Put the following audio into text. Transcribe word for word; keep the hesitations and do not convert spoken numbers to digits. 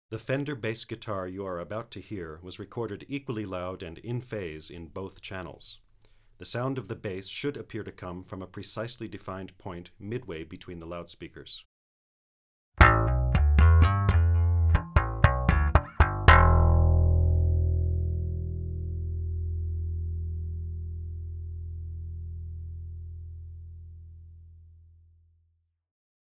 The Fender bass guitar you are about to hear was recorded equally loud and in phase in both channels. The sound of the bass should appear to come from a precisely defined point midway between the loudspeakers.